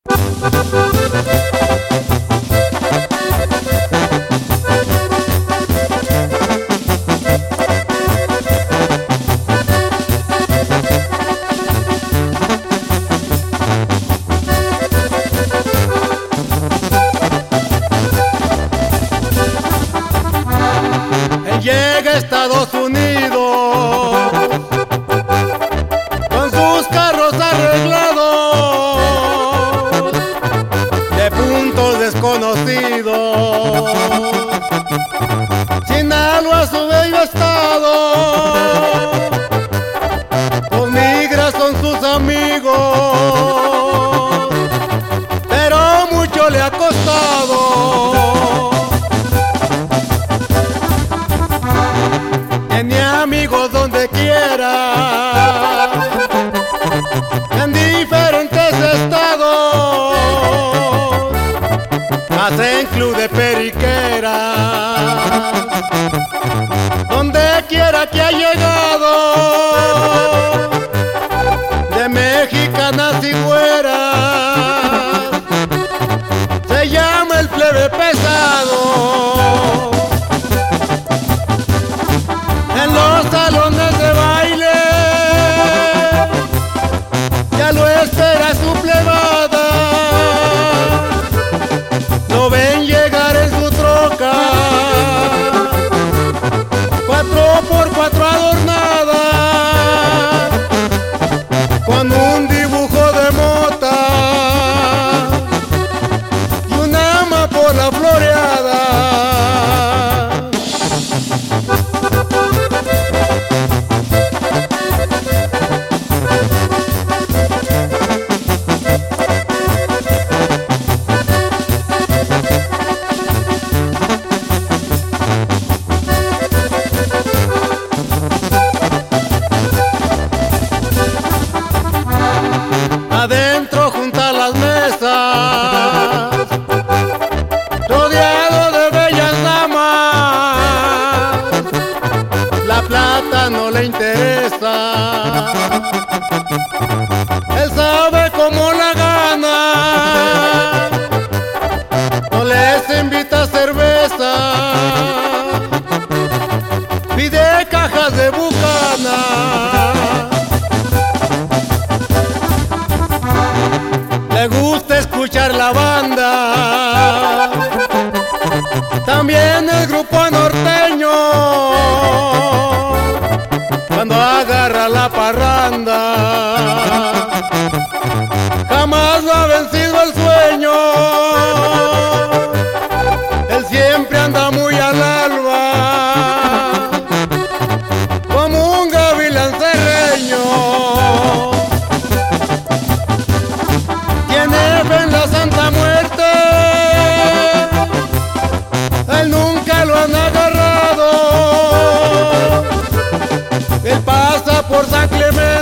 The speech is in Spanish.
Él llega a Estados Unidos con sus carros arreglados de puntos desconocidos. Sinaloa, su bello estado, los migras son sus amigos, pero mucho le ha costado. Tiene amigos donde quiera, en diferentes estados, más en club de periquera. Donde quiera que ha llegado, de mexicanas y güeras, se llama el plebe pesado. En los salones de baile ya lo espera su plebada. Lo ven llegar en su troca, 4x4 adornada, con un dibujo de mota y una amapola floreada. Adentro junto a las mesas, rodeado de bellas damas, la plata no le interesa. Él sabe cómo la gana, no les invita cerveza, pide cajas de Bucana. Le gusta escuchar la banda, también el grupo norteño, cuando agarra la parranda. Jamás lo ha vencido el sueño, él siempre anda muy al alba, como un gavilán serreño. Tiene fe en la Santa Muerte, él nunca lo han agarrado. Él pasa por San Clemente